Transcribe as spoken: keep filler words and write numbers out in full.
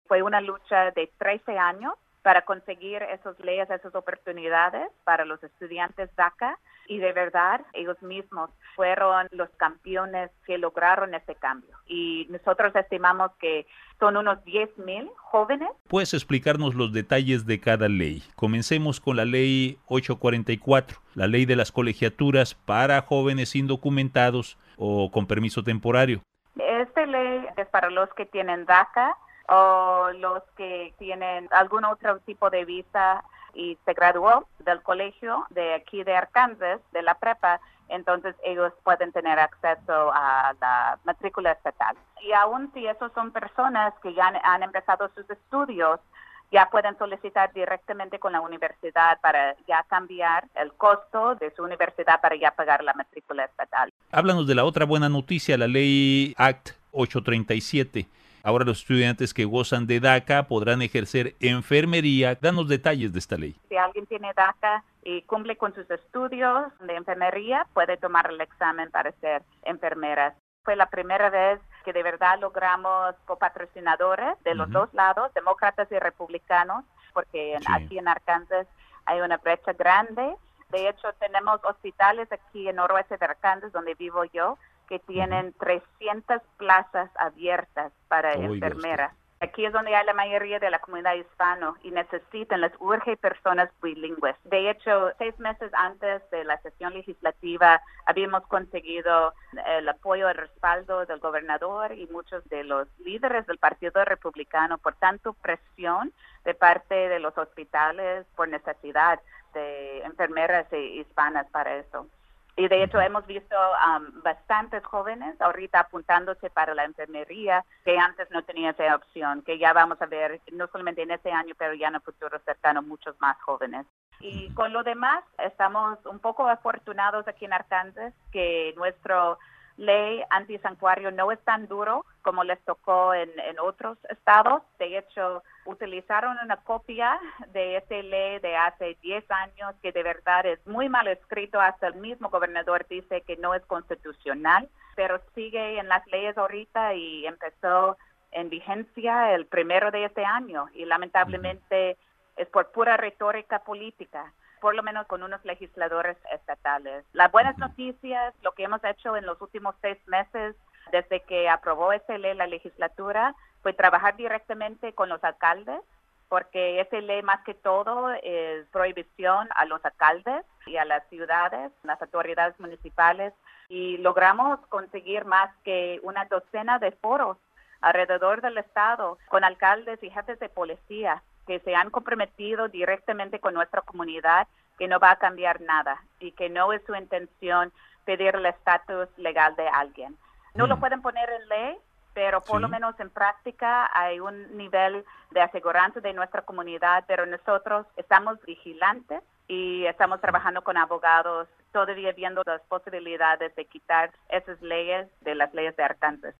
Fue una lucha de trece años para conseguir esas leyes, esas oportunidades para los estudiantes DACA, y de verdad ellos mismos fueron los campeones que lograron ese cambio. Y nosotros estimamos que son unos diez mil jóvenes. ¿Puedes explicarnos los detalles de cada ley? Comencemos con la ley ochocientos cuarenta y cuatro, la ley de las colegiaturas para jóvenes indocumentados o con permiso temporario. Esta ley es para los que tienen DACA o los que tienen algún otro tipo de visa y se graduó del colegio de aquí de Arkansas, de la prepa, entonces ellos pueden tener acceso a la matrícula estatal. Y aún si esos son personas que ya han, han empezado sus estudios, ya pueden solicitar directamente con la universidad para ya cambiar el costo de su universidad para ya pagar la matrícula estatal. Háblanos de la otra buena noticia, la ley Act ochocientos treinta y siete. Ahora los estudiantes que gozan de DACA podrán ejercer enfermería. Danos detalles de esta ley. Si alguien tiene DACA y cumple con sus estudios de enfermería, puede tomar el examen para ser enfermera. Fue la primera vez que de verdad logramos copatrocinadores de los uh-huh. dos lados, demócratas y republicanos, porque en, sí. aquí en Arkansas hay una brecha grande. De hecho, tenemos hospitales aquí en noroeste de Arkansas, donde vivo yo, que tienen uh-huh. trescientas plazas abiertas para oh, enfermeras. Aquí es donde hay la mayoría de la comunidad hispana y necesitan, les urge personas bilingües. De hecho, seis meses antes de la sesión legislativa habíamos conseguido el apoyo, el respaldo del gobernador y muchos de los líderes del Partido Republicano por tanto presión de parte de los hospitales por necesidad de enfermeras hispanas para eso. Y de hecho hemos visto um, bastantes jóvenes ahorita apuntándose para la enfermería que antes no tenían esa opción, que ya vamos a ver, no solamente en este año, pero ya en el futuro cercano, muchos más jóvenes. Y con lo demás, estamos un poco afortunados aquí en Arkansas que nuestra ley antisantuario no es tan duro como les tocó en, en otros estados. De hecho, utilizaron una copia de esta ley de hace diez años que de verdad es muy mal escrito. Hasta el mismo gobernador dice que no es constitucional, pero sigue en las leyes ahorita y empezó en vigencia el primero de este año. Y lamentablemente es por pura retórica política, por lo menos con unos legisladores estatales. Las buenas noticias, lo que hemos hecho en los últimos seis meses, desde que aprobó esa ley la legislatura, fue trabajar directamente con los alcaldes, porque esa ley más que todo es prohibición a los alcaldes y a las ciudades, las autoridades municipales, y logramos conseguir más que una docena de foros alrededor del estado con alcaldes y jefes de policía que se han comprometido directamente con nuestra comunidad que no va a cambiar nada y que no es su intención pedir el estatus legal de alguien. No mm. lo pueden poner en ley, pero por sí. lo menos en práctica hay un nivel de aseguranza de nuestra comunidad, pero nosotros estamos vigilantes y estamos trabajando con abogados, todavía viendo las posibilidades de quitar esas leyes de las leyes de Arkansas.